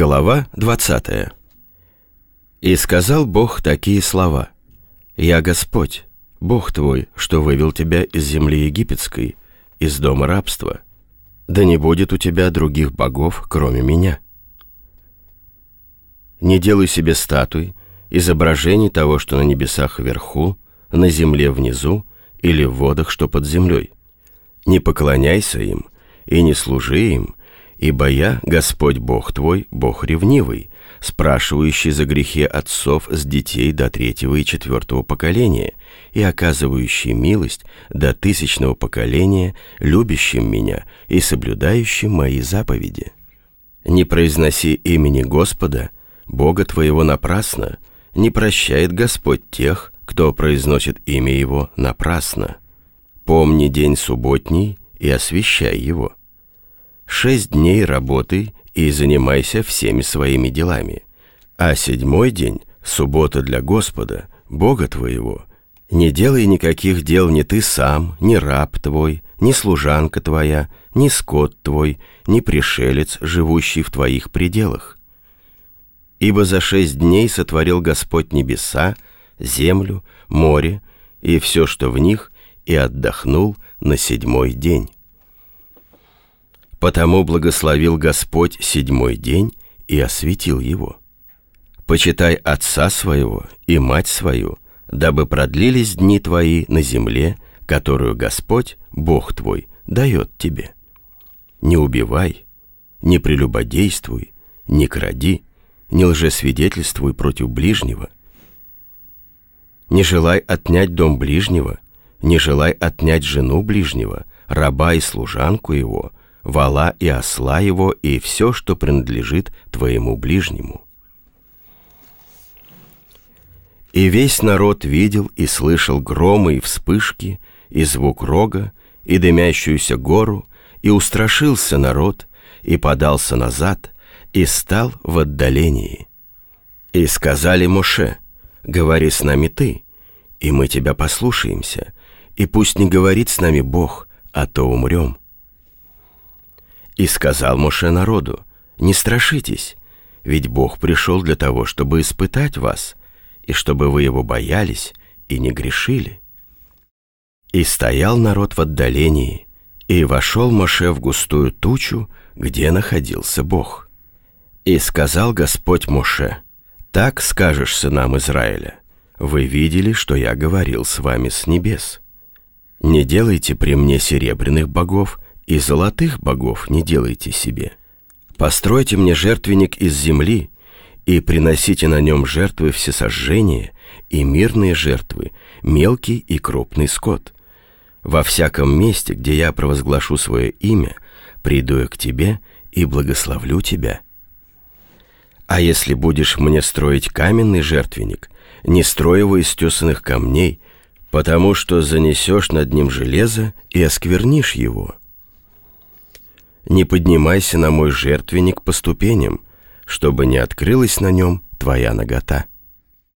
Глава 20. «И сказал Бог такие слова: «Я Господь, Бог твой, что вывел тебя из земли египетской, из дома рабства. Да не будет у тебя других богов, кроме меня. Не делай себе статуй, изображений того, что на небесах вверху, на земле внизу или в водах, что под землей. Не поклоняйся им и не служи им, ибо я, Господь Бог твой, Бог ревнивый, спрашивающий за грехи отцов с детей до 3-го и 4-го поколения и оказывающий милость до 1000-го поколения, любящим меня и соблюдающим мои заповеди. Не произноси имени Господа, Бога твоего, напрасно, не прощает Господь тех, кто произносит имя Его напрасно. Помни день субботний и освящай его. 6 дней работай и занимайся всеми своими делами, а 7-й день — суббота для Господа, Бога твоего. Не делай никаких дел ни ты сам, ни раб твой, ни служанка твоя, ни скот твой, ни пришелец, живущий в твоих пределах. Ибо за 6 дней сотворил Господь небеса, землю, море и все, что в них, и отдохнул на 7-й день. Потому благословил Господь 7-й день и осветил его. Почитай отца своего и мать свою, дабы продлились дни твои на земле, которую Господь, Бог твой, дает тебе. Не убивай, не прелюбодействуй, не кради, не лжесвидетельствуй против ближнего. Не желай отнять дом ближнего, не желай отнять жену ближнего, раба и служанку его, вола и осла его и все, что принадлежит твоему ближнему». И весь народ видел и слышал громы и вспышки, и звук рога, и дымящуюся гору, и устрашился народ, и подался назад, и стал в отдалении. И сказали Моше: «Говори с нами ты, и мы тебя послушаемся, и пусть не говорит с нами Бог, а то умрем». И сказал Моше народу: «Не страшитесь, ведь Бог пришел для того, чтобы испытать вас, и чтобы вы его боялись и не грешили». И стоял народ в отдалении, и вошел Моше в густую тучу, где находился Бог. И сказал Господь Моше: «Так скажешь сынам Израиля: вы видели, что я говорил с вами с небес. Не делайте при мне серебряных богов, и золотых богов не делайте себе. Постройте мне жертвенник из земли, и приносите на нем жертвы всесожжения и мирные жертвы, мелкий и крупный скот. Во всяком месте, где я провозглашу свое имя, приду я к тебе и благословлю тебя. А если будешь мне строить каменный жертвенник, не строй его из тесаных камней, потому что занесешь над ним железо и осквернишь его. Не поднимайся на мой жертвенник по ступеням, чтобы не открылась на нем твоя нагота».